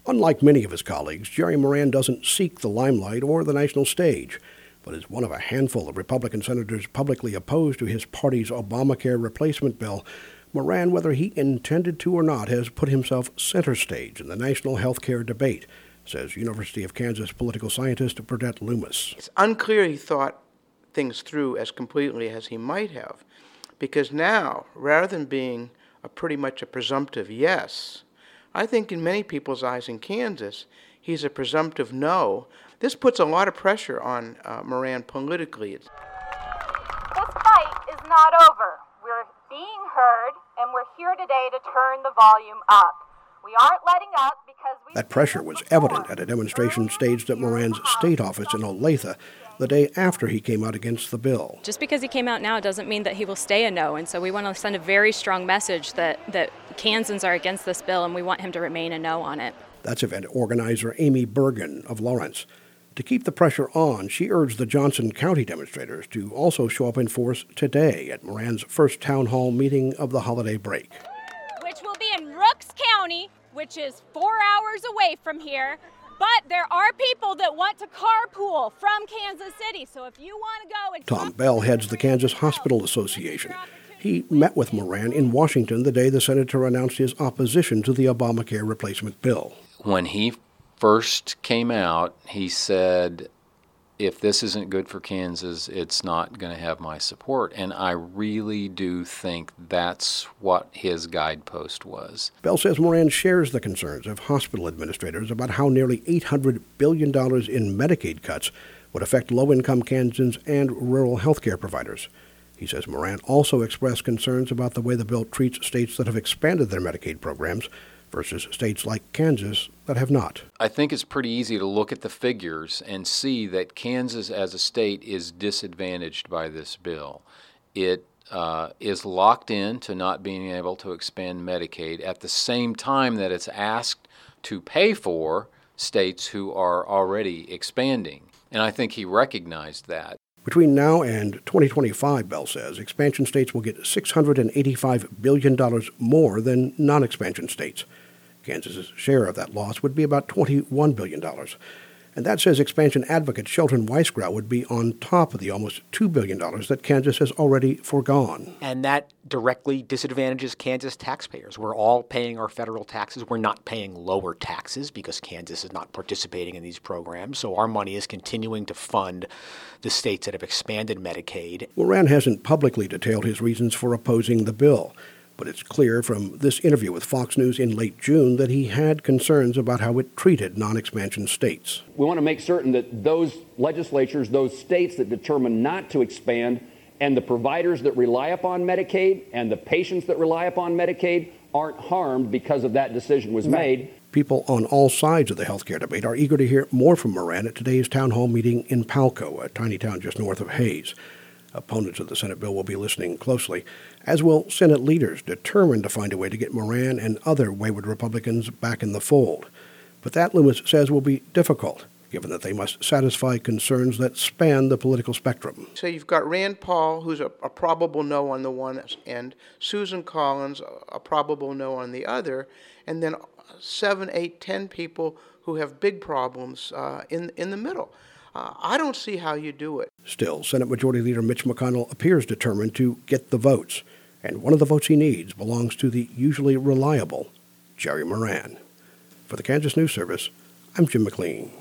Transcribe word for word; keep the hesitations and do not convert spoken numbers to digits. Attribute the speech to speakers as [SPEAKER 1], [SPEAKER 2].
[SPEAKER 1] Unlike many of his colleagues, Jerry Moran doesn't seek the limelight or the national stage, but is one of a handful of Republican senators publicly opposed to his party's Obamacare replacement bill. Moran, whether he intended to or not, has put himself center stage in the national health care debate, says University of Kansas political scientist Burdett Loomis.
[SPEAKER 2] It's unclear he thought things through as completely as he might have, because now, rather than being a pretty much a presumptive yes, I think in many people's eyes in Kansas, he's a presumptive no. This puts a lot of pressure on uh, Moran politically.
[SPEAKER 3] This fight is not over. We're being heard, and we're here today to turn the volume up. We aren't letting up because we...
[SPEAKER 1] That pressure was evident at a demonstration staged at Moran's state office in Olathe the day after he came out against the bill.
[SPEAKER 4] Just because he came out now doesn't mean that he will stay a no, and so we want to send a very strong message that, that Kansans are against this bill, and we want him to remain a no on it.
[SPEAKER 1] That's event organizer Amy Bergen of Lawrence. To keep the pressure on, she urged the Johnson County demonstrators to also show up in force today at Moran's first town hall meeting of the holiday break.
[SPEAKER 5] Which will be in Rooks County, which is four hours away from here. But there are people that want to carpool from Kansas City, so if you want to go and...
[SPEAKER 1] Tom Bell heads the Kansas Hospital Association. He met with Moran in Washington the day the senator announced his opposition to the Obamacare replacement bill.
[SPEAKER 6] When he first came out, he said, if this isn't good for Kansas, it's not going to have my support. And I really do think that's what his guidepost was.
[SPEAKER 1] Bell says Moran shares the concerns of hospital administrators about how nearly eight hundred billion dollars in Medicaid cuts would affect low-income Kansans and rural health care providers. He says Moran also expressed concerns about the way the bill treats states that have expanded their Medicaid programs versus states like Kansas that have not.
[SPEAKER 6] I think it's pretty easy to look at the figures and see that Kansas as a state is disadvantaged by this bill. It uh, is locked in to not being able to expand Medicaid at the same time that it's asked to pay for states who are already expanding. And I think he recognized that.
[SPEAKER 1] Between now and twenty twenty-five, Bell says, expansion states will get six hundred eighty-five billion dollars more than non-expansion states. Kansas's share of that loss would be about twenty-one billion dollars. And that says expansion advocate Shelton Weisgrau would be on top of the almost two billion dollars that Kansas has already foregone.
[SPEAKER 7] And that directly disadvantages Kansas taxpayers. We're all paying our federal taxes. We're not paying lower taxes because Kansas is not participating in these programs. So our money is continuing to fund the states that have expanded Medicaid.
[SPEAKER 1] Moran hasn't publicly detailed his reasons for opposing the bill, but it's clear from this interview with Fox News in late June that he had concerns about how it treated non-expansion states.
[SPEAKER 8] We want to make certain that those legislatures, those states that determine not to expand, and the providers that rely upon Medicaid and the patients that rely upon Medicaid aren't harmed because of that decision was made.
[SPEAKER 1] People on all sides of the healthcare debate are eager to hear more from Moran at today's town hall meeting in Palco, a tiny town just north of Hays. Opponents of the Senate bill will be listening closely, as will Senate leaders determined to find a way to get Moran and other wayward Republicans back in the fold. But that, Loomis says, will be difficult, given that they must satisfy concerns that span the political spectrum.
[SPEAKER 2] So you've got Rand Paul, who's a, a probable no on the one end, Susan Collins, a, a probable no on the other, and then seven, eight, ten people who have big problems uh, in in the middle. Uh, I don't see how you do it.
[SPEAKER 1] Still, Senate Majority Leader Mitch McConnell appears determined to get the votes, and one of the votes he needs belongs to the usually reliable Jerry Moran. For the Kansas News Service, I'm Jim McLean.